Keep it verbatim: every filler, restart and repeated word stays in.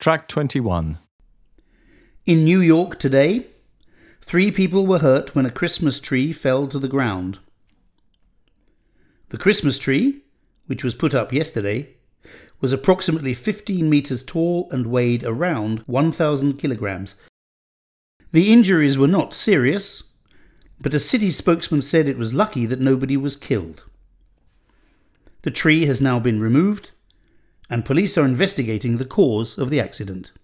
Track twenty-one. In New York today, three people were hurt when a Christmas tree fell to the ground. The Christmas tree, which was put up yesterday, was approximately fifteen metres tall and weighed around one thousand kilograms. The injuries were not serious, but a city spokesman said it was lucky that nobody was killed. The tree has now been removed, and police are investigating the cause of the accident.